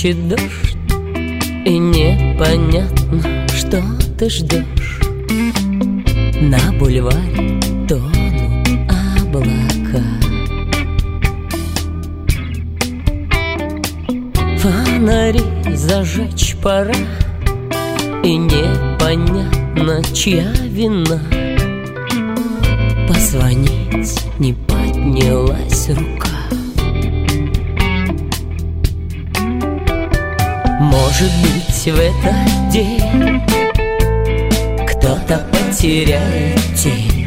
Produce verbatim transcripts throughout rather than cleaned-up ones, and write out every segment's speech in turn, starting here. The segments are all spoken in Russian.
Хлещет дождь, и непонятно, что ты ждешь. На бульваре тонут облака. Фонари зажечь пора, и непонятно, чья вина. Позвонить не поднялась рука. Может быть, в этот день кто-то потеряет тень.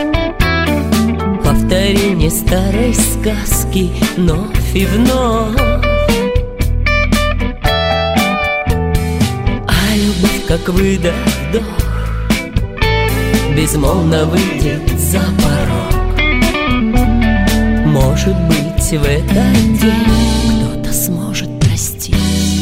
Повторение старой сказки вновь и вновь. А любовь, как выдох-вдох, безмолвно выйдет за порог. Может быть, в этот день кто-то сможет простить.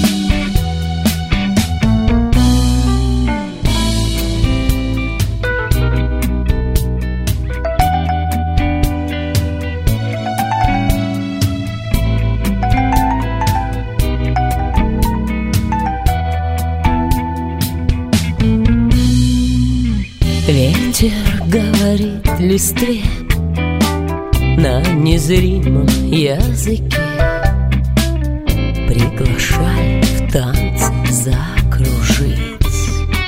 Ветер говорит листве на незримом языке, приглашая в танце закружить.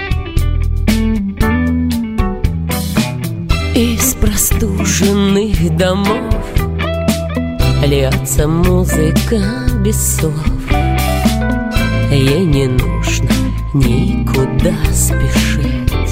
Из простуженных домов льется музыка без слов. Ей не нужно никуда спешить.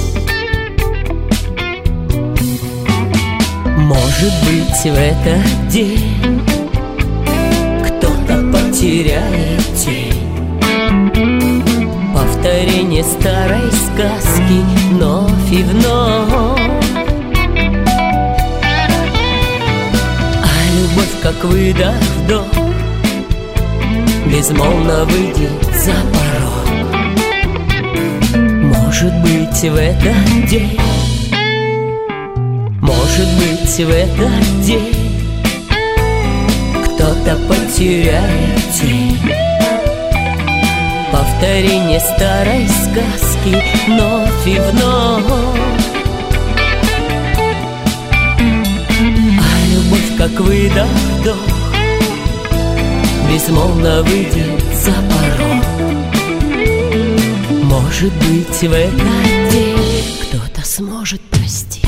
Может быть, в этот день кто-то потеряет тень. Повторение старой сказки вновь и вновь. А любовь, как выдох-вдох, безмолвно выйдет за порог. Может быть, в этот день, может быть, в этот день кто-то потеряет тень. Повторение старой сказки вновь и вновь. А любовь, как выдох-вдох, безмолвно выйдет за порог. Может быть, в этот день кто-то сможет простить.